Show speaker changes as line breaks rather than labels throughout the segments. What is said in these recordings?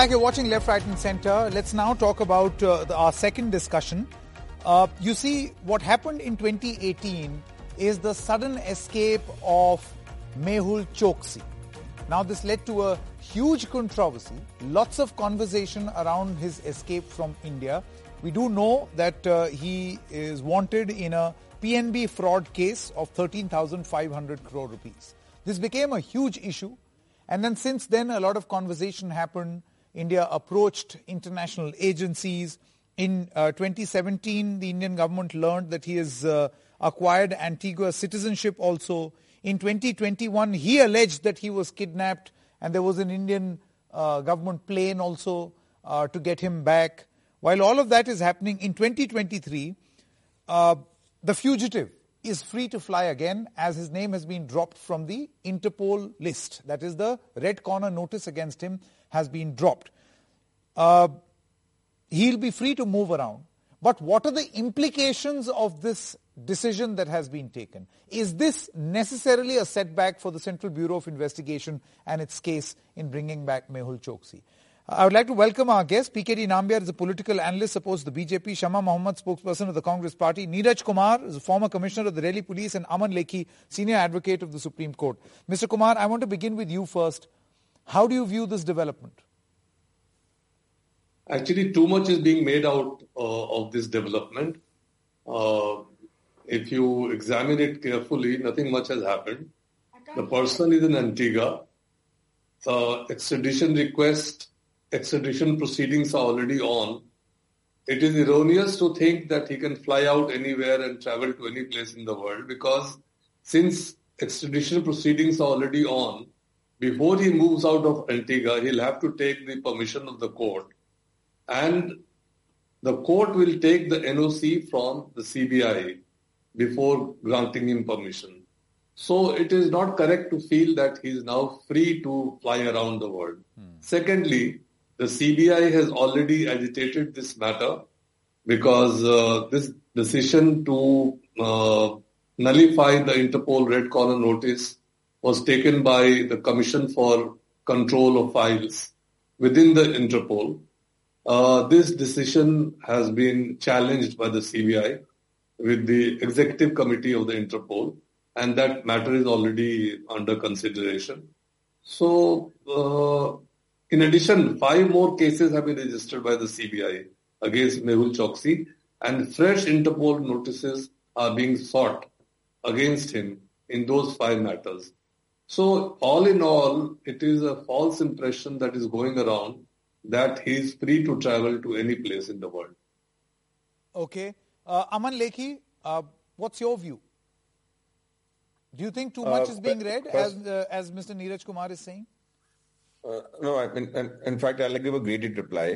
You're watching Left, Right and Centre. Let's now talk about our second discussion. You see, what happened in 2018 is the sudden escape of Mehul Choksi. Now, this led to a huge controversy, lots of conversation around his escape from India. We do know that he is wanted in a PNB fraud case of 13,500 crore rupees. This became a huge issue. And then since then, a lot of conversation happened. India approached international agencies. In 2017, the Indian government learned that he has acquired Antigua citizenship also. In 2021, he alleged that he was kidnapped and there was an Indian government plane also to get him back. While all of that is happening, in 2023, the fugitive is free to fly again as his name has been dropped from the Interpol list. That is, the red corner notice against him has been dropped. He'll be free to move around. But what are the implications of this decision that has been taken? Is this necessarily a setback for the Central Bureau of Investigation and its case in bringing back Mehul Choksi? I would like to welcome our guest. PKD Nambiar is a political analyst opposed to the BJP. Shama Mohammed, spokesperson of the Congress Party. Neeraj Kumar is a former commissioner of the Delhi Police. And Aman Lekhi, senior advocate of the Supreme Court. Mr. Kumar, I want to begin with you first. How do you view this development?
Actually, too much is being made out of this development. If you examine it carefully, nothing much has happened. The person is in Antigua. Extradition proceedings are already on. It is erroneous to think that he can fly out anywhere and travel to any place in the world, because since extradition proceedings are already on, before he moves out of Antigua, he'll have to take the permission of the court. And the court will take the NOC from the CBI before granting him permission. So it is not correct to feel that he is now free to fly around the world. Secondly, the CBI has already agitated this matter because this decision to nullify the Interpol Red Corner notice was taken by the Commission for Control of Files within the Interpol. This decision has been challenged by the CBI with the Executive Committee of the Interpol, and that matter is already under consideration. So, in addition, 5 more cases have been registered by the CBI against Mehul Choksi, and fresh Interpol notices are being sought against him in those 5 matters. So, all in all, it is a false impression that is going around that he is free to travel to any place in the world.
Okay. Aman Lekhi, what's your view? Do you think too much is being read, as Mr. Neeraj Kumar is saying?
No, in fact, I'll give a graded reply.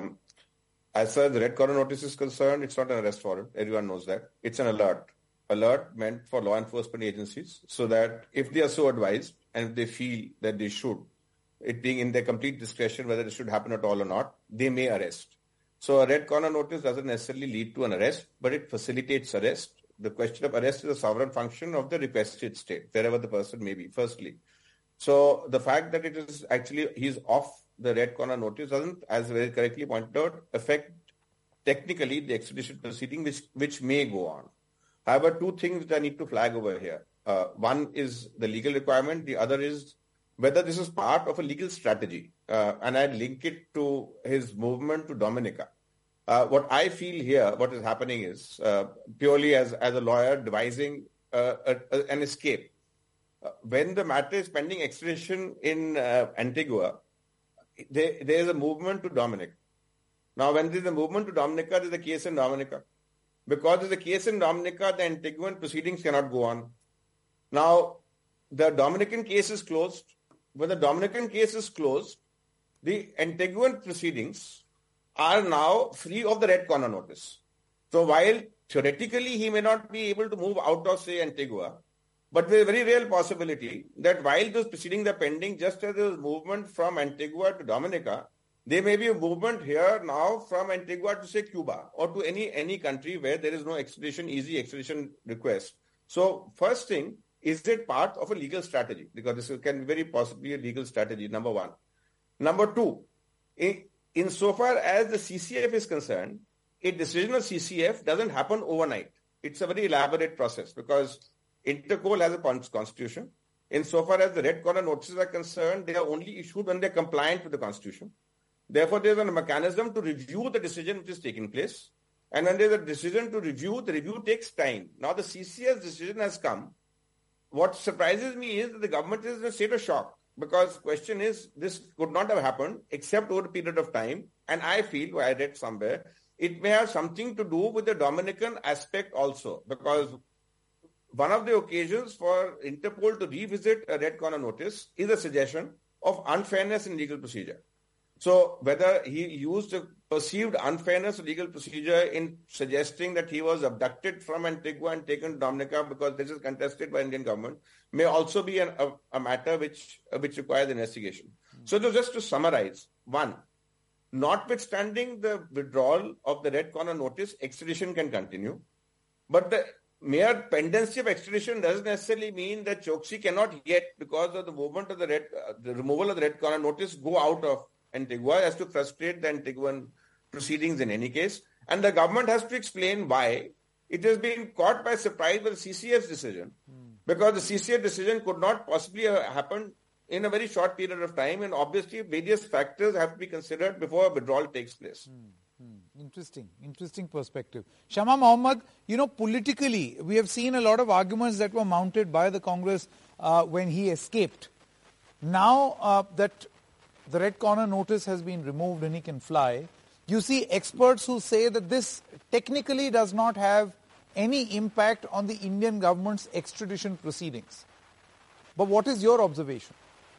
As far as the Red Corner notice is concerned, it's not an arrest warrant. Everyone knows that. It's an alert. Alert meant for law enforcement agencies so that if they are so advised and if they feel that they should, it being in their complete discretion whether it should happen at all or not, they may arrest. So a Red Corner notice doesn't necessarily lead to an arrest, but it facilitates arrest. The question of arrest is a sovereign function of the requested state, wherever the person may be, firstly. So the fact that it is actually, he's off the Red Corner notice doesn't, as very correctly pointed out, affect technically the extradition proceeding which may go on. However, 2 things that I need to flag over here. One is the legal requirement. The other is whether this is part of a legal strategy. And I'd link it to his movement to Dominica. What I feel here, what is happening is purely as a lawyer devising an escape. When the matter is pending extradition in Antigua, there is a movement to Dominica. Now, when there is a movement to Dominica, there is a case in Dominica. Because there is a case in Dominica, the Antiguan proceedings cannot go on. Now, the Dominican case is closed. When the Dominican case is closed, the Antiguan proceedings are now free of the Red Corner notice. So while theoretically he may not be able to move out of, say, Antigua, but there is a very real possibility that while those proceedings are pending, just as there is movement from Antigua to Dominica, there may be a movement here now from Antigua to, say, Cuba or to any country where there is no easy extradition request. So first thing, is it part of a legal strategy? Because this can very possibly be a legal strategy, number one. Number two, insofar as the CCF is concerned, a decision of CCF doesn't happen overnight. It's a very elaborate process because Interpol has a constitution. Insofar as the red corner notices are concerned, they are only issued when they're compliant with the constitution. Therefore, there's a mechanism to review the decision which is taking place. And when there's a decision to review, the review takes time. Now the CCS decision has come. What surprises me is that the government is in a state of shock because the question is, this could not have happened except over a period of time. And I feel, I read somewhere, it may have something to do with the Dominican aspect also, because one of the occasions for Interpol to revisit a red corner notice is a suggestion of unfairness in legal procedure. So whether he used a perceived unfairness of legal procedure in suggesting that he was abducted from Antigua and taken to Dominica because this is contested by Indian government may also be a matter which requires investigation. So just to summarize, one, notwithstanding the withdrawal of the red corner notice, extradition can continue. But the mere pendency of extradition doesn't necessarily mean that Choksi cannot yet, because of the movement of the removal of the red corner notice, go out of Antigua as to frustrate the Antiguan proceedings in any case. And the government has to explain why it has been caught by surprise by the CCF's decision, because the CCF decision could not possibly happen in a very short period of time, and obviously various factors have to be considered before a withdrawal takes place.
Interesting perspective. Shama Mohammed, politically, we have seen a lot of arguments that were mounted by the Congress when he escaped. Now that the red corner notice has been removed and he can fly, you see experts who say that this technically does not have any impact on the Indian government's extradition proceedings. But what is your observation?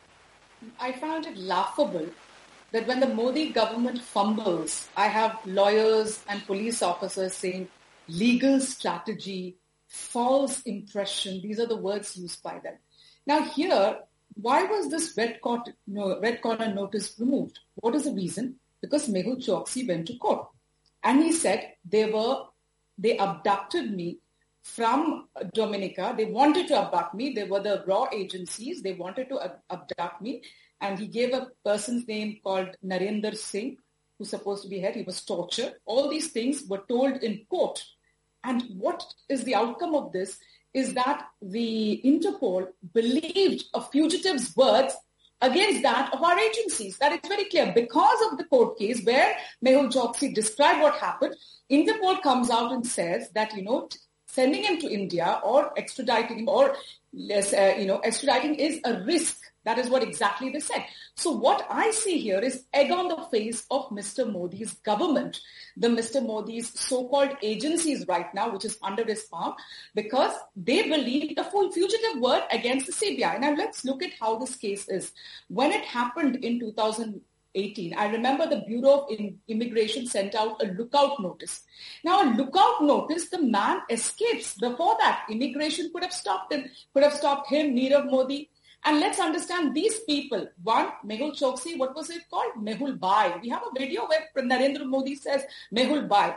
I found it laughable that when the Modi government fumbles, I have lawyers and police officers saying legal strategy, false impression. These are the words used by them. Now here, why was this red corner notice removed? What is the reason? Because Mehul Choksi went to court. And he said they abducted me from Dominica. They wanted to abduct me. They were the raw agencies. They wanted to abduct me. And he gave a person's name called Narendra Singh, who's supposed to be head. He was tortured. All these things were told in court. And what is the outcome of this is that the Interpol believed a fugitive's words against that of our agencies. That is very clear. Because of the court case where Mehul Choksi described what happened, Interpol comes out and says that, sending him to India or extraditing him or, extraditing is a risk. That is what exactly they said. So what I see here is egg on the face of Mr. Modi's government, the Mr. Modi's so-called agencies right now, which is under his palm, because they believe the full fugitive word against the CBI. Now let's look at how this case is. When it happened in 2018, I remember the Bureau of Immigration sent out a lookout notice. Now a lookout notice, the man escapes. Before that, immigration could have stopped him, Nirav Modi. And let's understand these people. One, Mehul Choksi, what was it called? Mehul Bhai. We have a video where Narendra Modi says Mehul Bhai.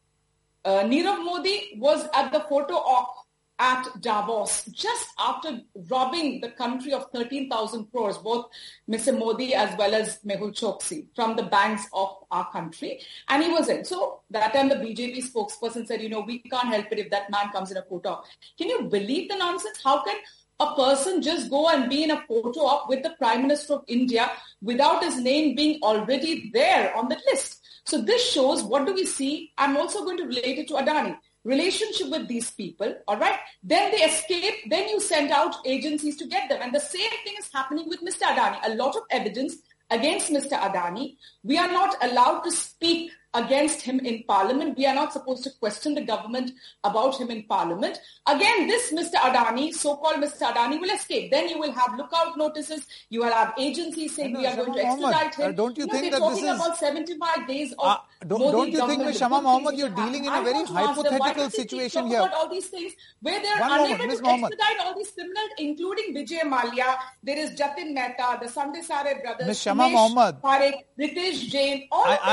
Nirav Modi was at the photo op at Davos just after robbing the country of 13,000 crores, both Mr. Modi as well as Mehul Choksi, from the banks of our country. And he was in. So that time the BJP spokesperson said, we can't help it if that man comes in a photo op. Can you believe the nonsense? How can a person just go and be in a photo op with the Prime Minister of India without his name being already there on the list? So this shows, what do we see? I'm also going to relate it to Adani. Relationship with these people, all right? Then they escape, then you send out agencies to get them. And the same thing is happening with Mr. Adani. A lot of evidence against Mr. Adani. We are not allowed to speak against him in Parliament. We are not supposed to question the government about him in Parliament. Again, this Mr. Adani, so-called Mr. Adani, will escape. Then you will have lookout notices. You will have agencies saying we are going to extradite him.
Don't you think that this is...
They're talking about 75 days of
don't you think, Ms. Shama Mohammed, you're dealing in a very hypothetical situation here?
About all these things where they are unable to extradite all these criminals, including Vijay Mallya. There is Jatin Mehta, the Sandesare brothers,
Ms. Shama Mohammed,
Parekh, Ritesh Jain.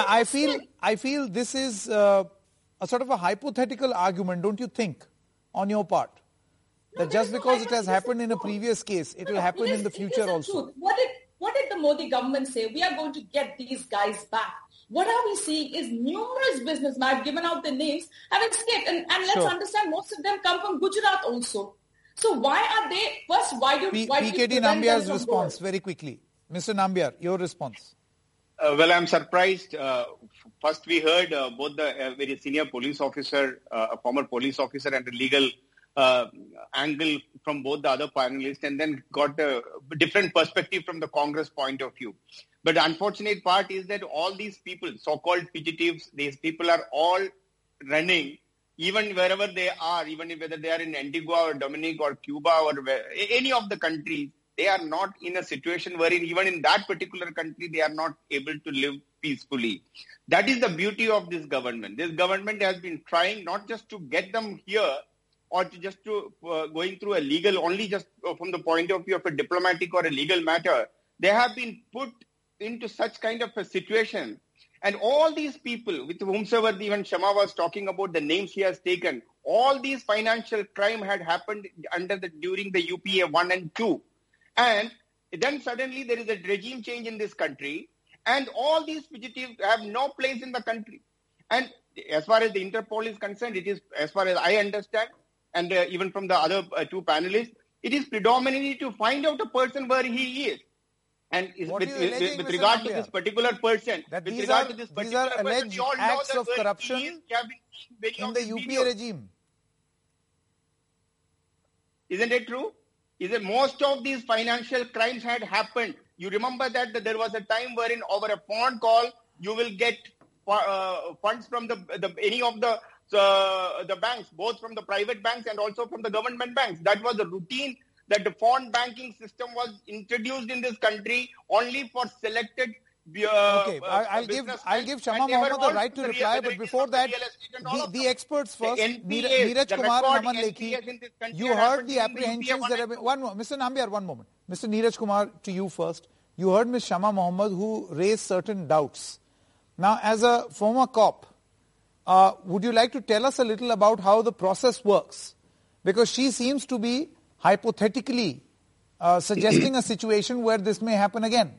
I feel this is a sort of a hypothetical argument, don't you think, on your part? That just because it has happened in a previous case, it will happen in the future also.
What what did the Modi government say? We are going to get these guys back. What are we seeing is numerous businessmen, I've given out the names, have escaped. And let's understand, most of them come from Gujarat also. So why are they, first, why do
PKT Nambiar's response, very quickly. Mr. Nambiar, your response.
Well, I'm surprised. First, we heard both the very senior police officer, a former police officer, and a legal angle from both the other panelists, and then got a different perspective from the Congress point of view. But the unfortunate part is that all these people, so-called fugitives, these people are all running, even wherever they are, even whether they are in Antigua or Dominica or Cuba or any of the countries, they are not in a situation wherein even in that particular country, they are not able to live peacefully. That is the beauty of this government. This government has been trying not just to get them here or to just to going through a legal, only just from the point of view of a diplomatic or a legal matter. They have been put into such kind of a situation. And all these people with whomsoever even Shama was talking about, the names he has taken, all these financial crime had happened during the UPA 1 and 2. And then suddenly there is a regime change in this country, and all these fugitives have no place in the country. And as far as the Interpol is concerned, it is, as far as I understand, and even from the other two panelists, it is predominantly to find out a person where he is. And with regard to this particular person,
these are alleged acts of corruption in the UPA regime.
Isn't it true? Is that most of these financial crimes had happened. You remember that there was a time wherein over a phone call, you will get funds from any of the banks, both from the private banks and also from the government banks. That was the routine, that the phone banking system was introduced in this country only for selected
okay, I'll give Shama Mohammed the right to reply, but before that, the experts first. Neeraj Kumar and Aman Lekhi, you heard the apprehensions that have been... Mr. Nambiar, one moment. Mr. Neeraj Kumar, to you first. You heard Ms. Shama Mohammed, who raised certain doubts. Now, as a former cop, would you like to tell us a little about how the process works? Because she seems to be hypothetically suggesting a situation where this may happen again.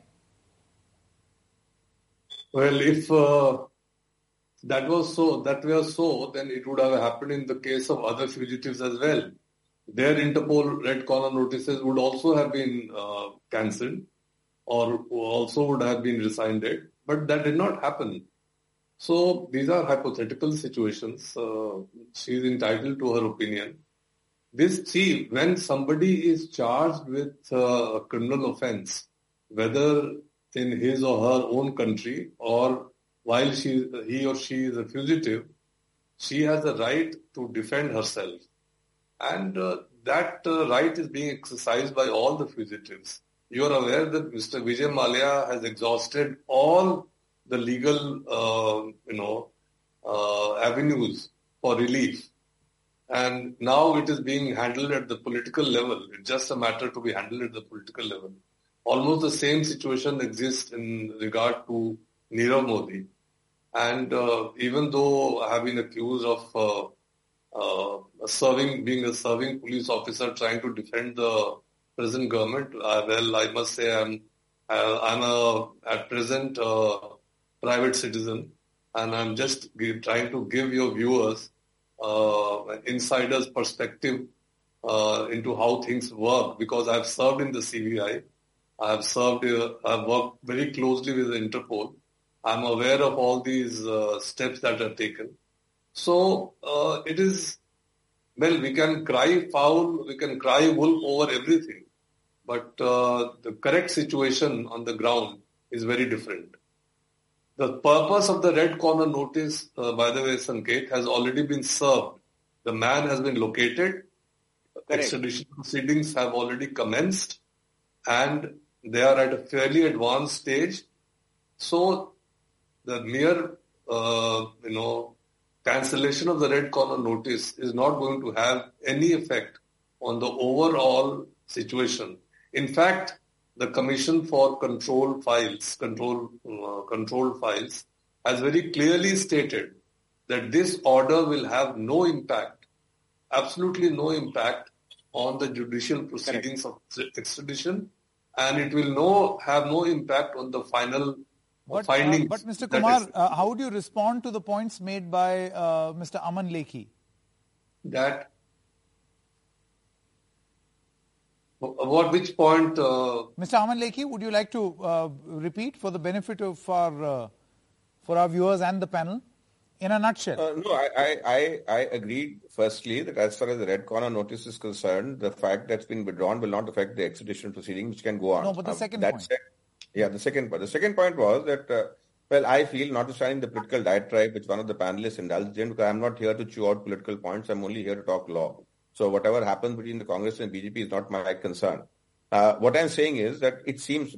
Well, if that were so, then it would have happened in the case of other fugitives as well. Their Interpol red corner notices would also have been cancelled or also would have been rescinded, but that did not happen. So these are hypothetical situations. She is entitled to her opinion. When somebody is charged with a criminal offence, whether in his or her own country or while he or she is a fugitive, she has a right to defend herself. And that right is being exercised by all the fugitives. You are aware that Mr. Vijay Mallya has exhausted all the legal, avenues for relief. And now it is being handled at the political level. It's just a matter to be handled at the political level. Almost the same situation exists in regard to Nirav Modi. And even though I have been accused of being a serving police officer trying to defend the present government, I must say I'm at present private citizen, and I'm just trying to give your viewers insider's perspective into how things work, because I've served in the CBI. I've worked very closely with the Interpol. I'm aware of all these steps that are taken. So we can cry foul, we can cry wolf over everything, but the correct situation on the ground is very different. The purpose of the red corner notice, by the way, Sanket, has already been served. The man has been located. Correct. Extradition proceedings have already commenced, and they are at a fairly advanced stage. So the mere, cancellation of the red corner notice is not going to have any effect on the overall situation. In fact, the Commission for Controlled Files has very clearly stated that this order will have no impact, absolutely no impact on the judicial proceedings of extradition, and it will have no impact on the final findings.
But Mr. Kumar, how would you respond to the points made by Mr. Aman Lekhi?
Which point?
Mr. Aman Lekhi, would you like to repeat for the benefit of for our viewers and the panel? In a nutshell.
No, I agreed, firstly, that as far as the red corner notice is concerned, the fact that's been withdrawn will not affect the extradition proceeding, which can go on.
No, but the second point.
The second point. The second point was that, I feel, notwithstanding the political diatribe which one of the panelists indulged in, because I'm not here to chew out political points, I'm only here to talk law. So whatever happens between the Congress and BJP is not my concern. What I'm saying is that it seems,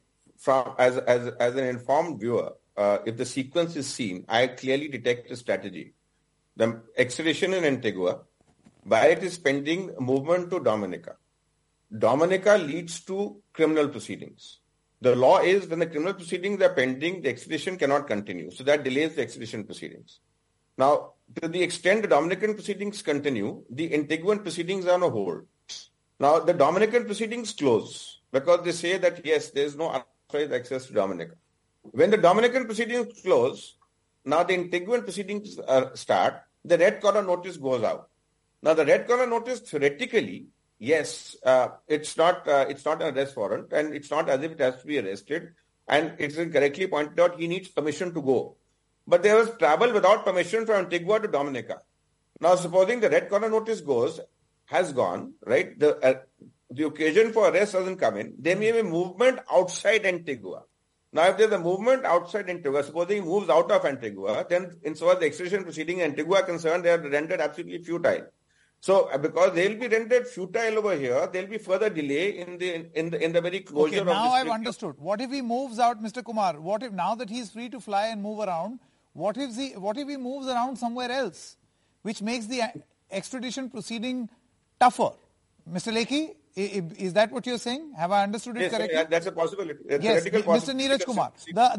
as an informed viewer, if the sequence is seen, I clearly detect a strategy. The extradition in Antigua, while it is pending movement to Dominica. Dominica leads to criminal proceedings. The law is when the criminal proceedings are pending, the extradition cannot continue. So that delays the extradition proceedings. Now, to the extent the Dominican proceedings continue, the Antiguan proceedings are on a hold. Now, the Dominican proceedings close because they say that, yes, there is no unauthorized access to Dominica. When the Dominican proceedings close, now the Antiguan proceedings start, the red corner notice goes out. Now the red corner notice, theoretically, yes, it's not an arrest warrant, and it's not as if it has to be arrested, and it's correctly pointed out he needs permission to go. But there was travel without permission from Antigua to Dominica. Now supposing the red corner notice has gone, right, the occasion for arrest doesn't come in, there may be movement outside Antigua. Now, if there's a movement outside Antigua, supposing he moves out of Antigua, then in so far as the extradition proceeding in Antigua are concerned, they are rendered absolutely futile. So, because they will be rendered futile over here, there will be further delay in the very closure of.
Now I've understood. What if he moves out, Mr. Kumar? What if now that he's free to fly and move around, what if he moves around somewhere else, which makes the extradition proceeding tougher? Mr. Lekhi, is that what you're saying? Have I understood it correctly?
Yes, that's a possibility.
Yes, Mr. Neeraj Kumar.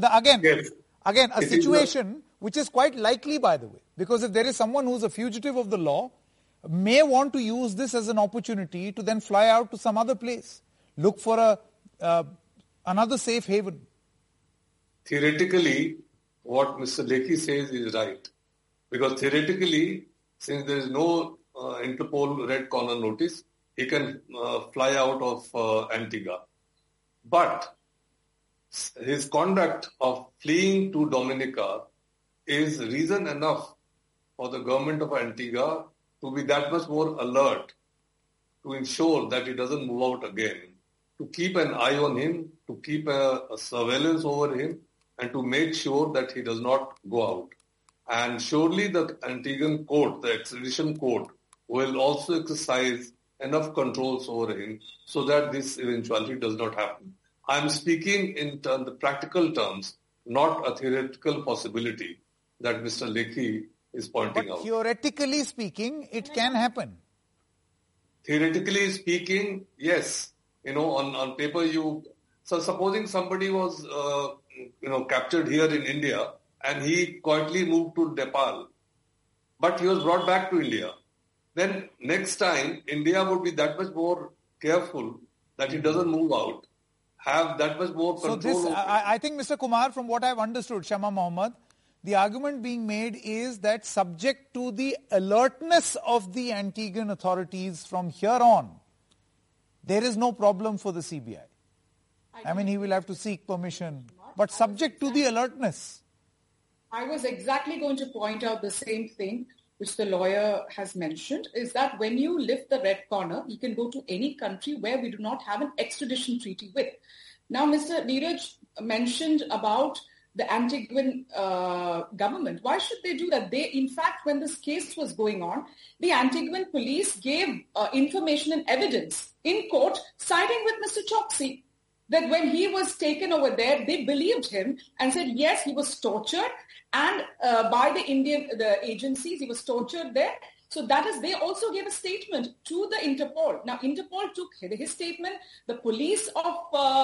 Again, a situation which is quite likely, by the way, because if there is someone who's a fugitive of the law, may want to use this as an opportunity to then fly out to some other place, look for another safe haven.
Theoretically, what Mr. Lekhi says is right. Because theoretically, since there is no Interpol red corner notice, he can fly out of Antigua. But his conduct of fleeing to Dominica is reason enough for the government of Antigua to be that much more alert, to ensure that he doesn't move out again, to keep an eye on him, to keep a surveillance over him, and to make sure that he does not go out. And surely the Antiguan court, the extradition court, will also exercise enough controls over him so that this eventuality does not happen. I'm speaking in the practical terms, not a theoretical possibility that Mr. Lekhi is pointing out.
Theoretically speaking, it can happen.
Theoretically speaking, yes. On paper so supposing somebody was, captured here in India and he quietly moved to Nepal, but he was brought back to India. Then next time, India would be that much more careful that he doesn't move out, have that much more control.
So I think, Mr. Kumar, from what I've understood, Shama Mohammed, the argument being made is that subject to the alertness of the Antiguan authorities from here on, there is no problem for the CBI. He will have to seek permission, but subject to the alertness.
I was exactly going to point out the same thing which the lawyer has mentioned, is that when you lift the red corner, you can go to any country where we do not have an extradition treaty with. Now, Mr. Neeraj mentioned about the Antiguan government. Why should they do that? In fact, when this case was going on, the Antiguan police gave information and evidence in court siding with Mr. Choksi, that when he was taken over there, they believed him and said, yes, he was tortured, and by the agencies, he was tortured there. So they also gave a statement to the Interpol. Now, Interpol took his statement. The police of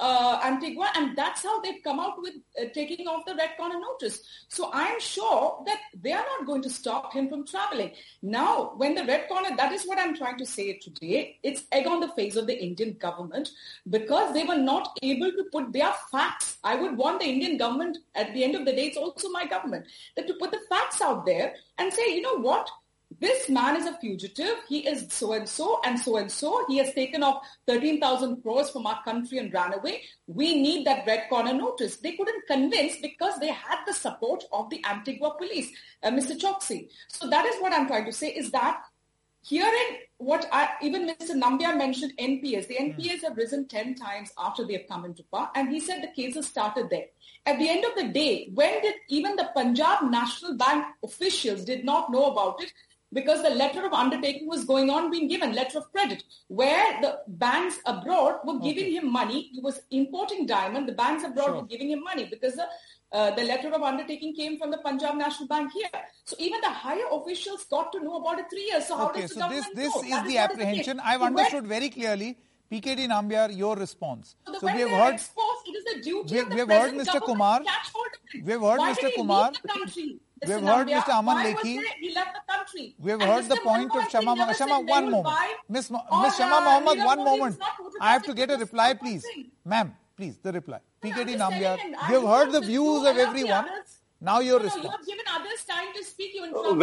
Antigua, and that's how they've come out with taking off the red corner notice. So I'm sure that they are not going to stop him from traveling. Now, when the red corner, that is what I'm trying to say today, it's egg on the face of the Indian government because they were not able to put their facts. I would want the Indian government, at the end of the day, it's also my government, that to put the facts out there and say, you know what? This man is a fugitive. He is so-and-so and so-and-so. He has taken off 13,000 crores from our country and ran away. We need that red corner notice. They couldn't convince because they had the support of the Antigua police, Mr. Choksi. So that is what I'm trying to say is that hearing what even Mr. Nambiar mentioned, NPAs. The NPAs have risen 10 times after they have come into power. And he said the cases started there. At the end of the day, when did even the Punjab National Bank officials did not know about it? Because the letter of undertaking was going on being given, letter of credit, where the banks abroad were giving him money. He was importing diamond. The banks abroad were giving him money because the letter of undertaking came from the Punjab National Bank here. So even the higher officials got to know about it 3 years. So how does the government know?
This is the apprehension. I've understood very clearly. PKD Nambiar, your response.
So we have heard exposed, it is the duty of the present
Mr. Kumar.
We have heard Mr. Kumar.
We have heard Mr. Aman Lekhi.
He left the country.
We have heard the point of Shama. One moment. Miss Shama Mohammed, one moment. I have to get a reply, please. Ma'am, please, the reply. PKD Nambiar. We have heard the views of everyone. Now your response.
You have given others time to speak.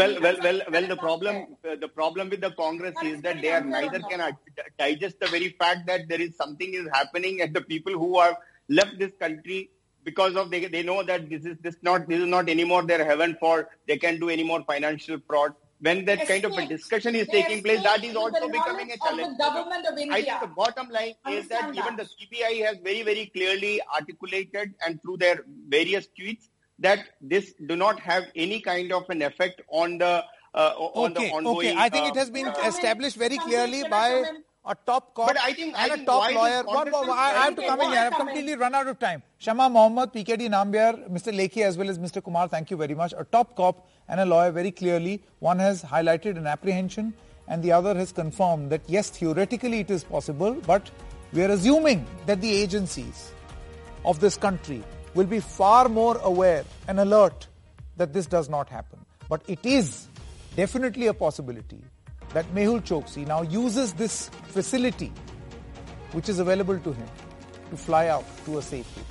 The problem with the Congress is that they are neither can digest the very fact that there is something is happening and the people who have left this country because of they know that this is not anymore their heaven for they can do any more financial fraud. When that kind of a discussion is taking place, that is also becoming a challenge.
The government of India.
I think the bottom line is that even the CBI has very, very clearly articulated and through their various tweets that this do not have any kind of an effect on the ongoing.
Okay, I think it has been established very clearly by a top cop and a top lawyer. I have to come in here. I have completely run out of time. Shama Mohammed, PKD Nambiar, Mr. Lekhi as well as Mr. Kumar, thank you very much. A top cop and a lawyer very clearly. One has highlighted an apprehension and the other has confirmed that yes, theoretically it is possible, but we are assuming that the agencies of this country will be far more aware and alert that this does not happen. But it is definitely a possibility that Mehul Choksi now uses this facility which is available to him to fly out to a safe place.